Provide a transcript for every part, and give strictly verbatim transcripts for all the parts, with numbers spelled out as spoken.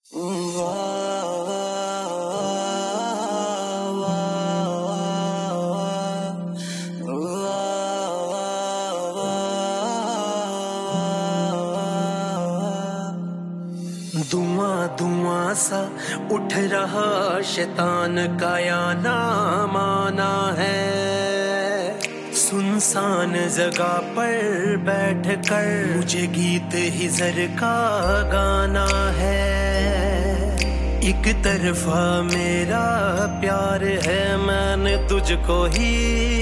धुआं धुआं सा उठ रहा शैतान का या नाम आना है। सुनसान जगह पर बैठ कर मुझे गीत हिजर का गाना है। एक तरफा मेरा प्यार है, मैंने तुझको ही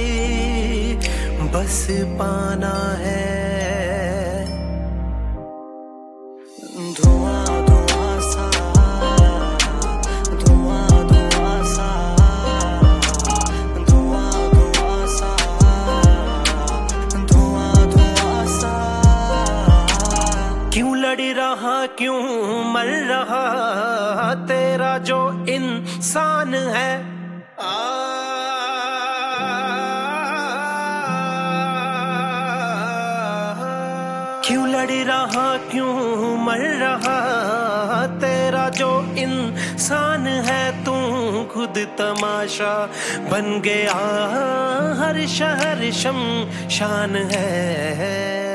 बस पाना है। धुआं रहा क्यों मर रहा तेरा जो इंसान है। आ, क्यों लड़ रहा क्यों मर रहा तेरा जो इंसान है। तू खुद तमाशा बन गया, हर शहर शमशान है।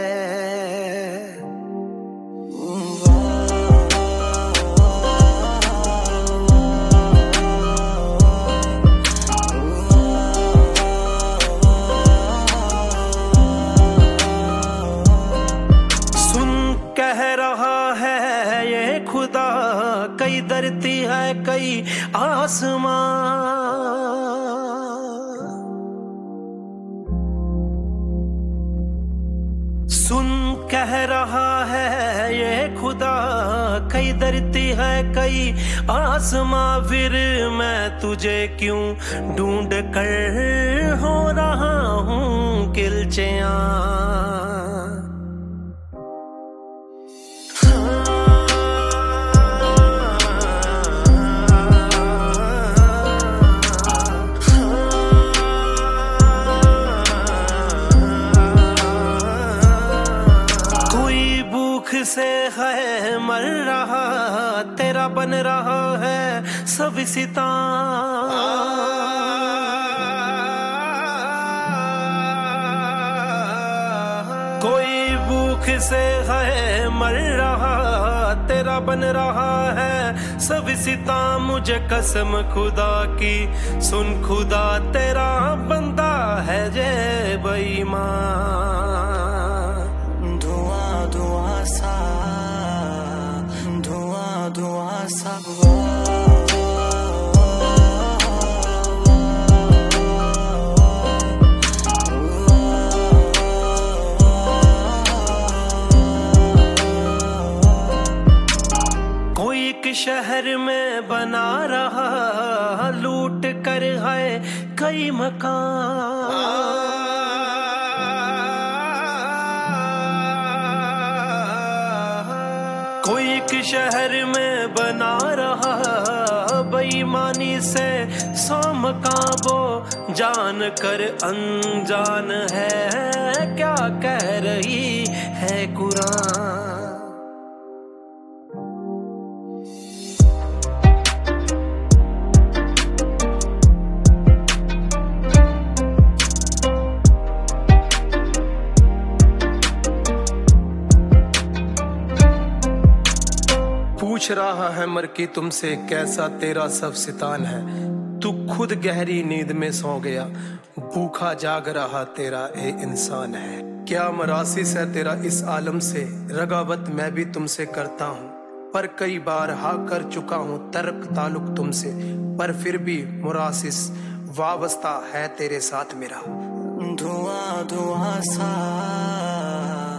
कह रहा है ये खुदा, कई धरती है कई आसमां। सुन कह रहा है ये खुदा, कई धरती है कई आसमां। फिर मैं तुझे क्यों ढूंढ कर हो रहा हूँ किलचियां। से है मर रहा तेरा बन रहा है सब सिता। कोई भूख से है मर रहा तेरा बन रहा है सब सिता। मुझे कसम खुदा की सुन खुदा, तेरा बंदा है जे बेईमान। धुआं धुआं सा धुआं धुआं सा कोई एक शहर में बना रहा लूट कर है कई मकान। कोई एक शहर में बना रहा बेईमानी से सौ मकान। वो जान कर अनजान है क्या कह रही है कुरान। पूछ रहा है मर के तुमसे कैसा तेरा सब सितान है। तू खुद गहरी नींद में सो गया, भूखा जाग रहा तेरा ए इंसान है। क्या मरासिस है तेरा इस आलम से, रगावत मैं भी तुमसे करता हूँ। पर कई बार हा कर चुका हूँ तर्क ताल्लुक तुमसे, पर फिर भी मुरासिस वाबस्ता है तेरे साथ मेरा। धुआं धुआं सा